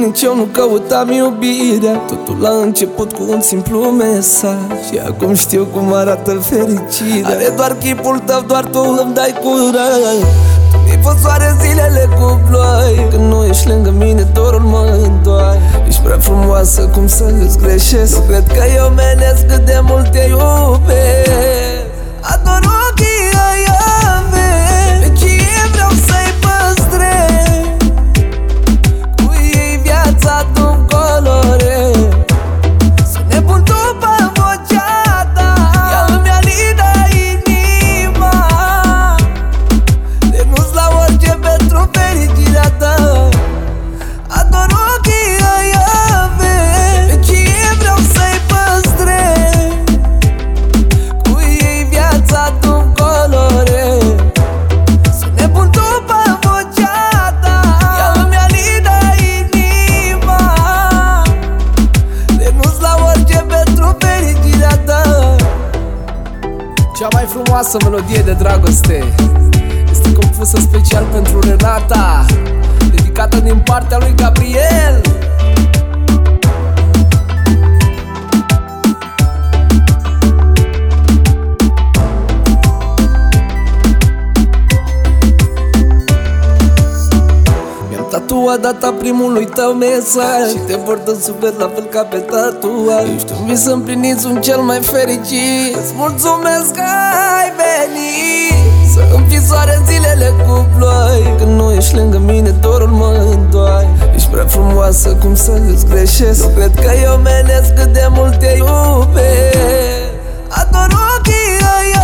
nici eu nu căutam iubirea. Totul a început cu un simplu mesaj și acum știu cum arată fericirea. Are doar chipul tău, doar tu îmi dai curaj. Tu mi-ai fost soare zilele cu ploi. Când nu ești lângă mine, dorul mă îndoaie. Ești prea frumoasă cum să îți greșesc. Nu cred că eu menesc cât de mult te iubesc. Ador ochii ăia mei, vecie vreau să-i păstrez. Cu ei viața tu-mi colorezi. Sunt nebun după vocea ta, ea îmi alină inima. Renunț la orice pentru fericirea ta. Ador ochii ăia mei, vecie vreau să-i păstrez. Cu ei viața tu-mi colorezi. Sunt nebun după vocea ta, ea îmi alină inima. Renunț la orice pentru fericirea ta. Cea mai frumoasă melodie de dragoste este compusă special pentru Renata, dedicată din partea lui Gabriel. Mi-am tatuat data primului tău mesaj și te port în suflet la fel ca pe tatuaj. Ești un vis împlinit, sunt cel mai fericit. Îți mulțumesc că ai venit să îmi fii soare în zilele cu ploi. Când nu ești lângă mine, dorul mă îndoaie. Ești prea frumoasă cum să îți greșesc. Nu cred că eu menesc cât de mult te iubesc. Ador ochii ăia